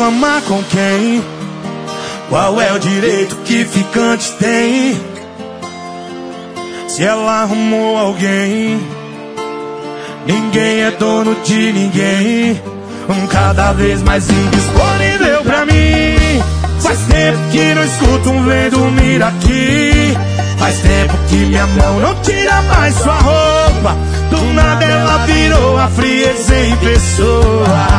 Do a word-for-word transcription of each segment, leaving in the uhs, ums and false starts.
amar com quem? Qual é o direito que ficante tem? Se ela arrumou alguém, ninguém é dono de ninguém. Um cada vez mais indisponível pra mim. Faz tempo que não escuto um vem dormir aqui. Faz tempo que minha mão não tira mais sua roupa. Do nada ela virou a frieza em pessoa.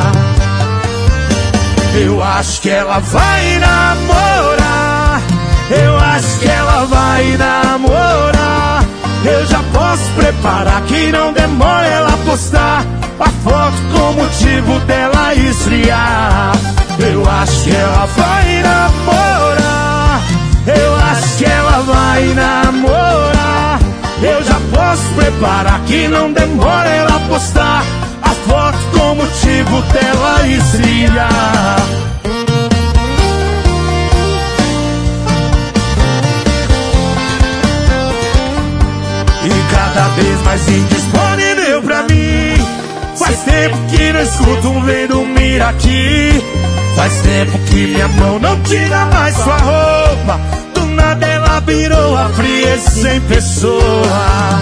Eu acho que ela vai namorar. Eu acho que ela vai namorar. Eu já posso preparar que não demora ela postar a foto com motivo dela esfriar. Eu acho que ela vai namorar. Eu acho que ela vai namorar. Eu já posso preparar que não demora ela postar a foto com motivo dela esfriar. E cada vez mais indisponível pra mim. Faz tempo que não escuto um vem dormir aqui. Faz tempo que minha mão não tira mais sua roupa. Do nada ela virou a frieza em pessoa.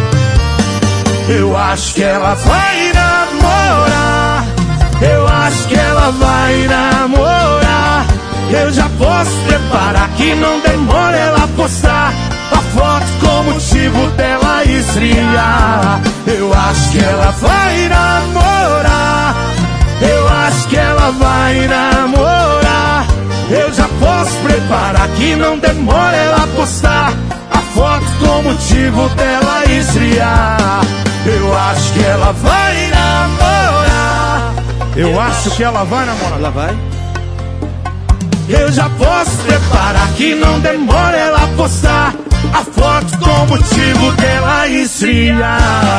Eu acho que ela vai namorar. Eu acho que ela vai namorar. Eu já posso preparar que não demora ela postar a foto com motivo dela esfriar. Eu acho que ela vai namorar. Eu acho que ela vai namorar. Eu já posso preparar que não demora ela postar a foto com motivo dela esfriar. Eu acho que ela vai namorar. Eu acho que ela vai namorar. Ela vai? Eu já posso preparar que não demora ela postar a foto com motivo dela esfriar.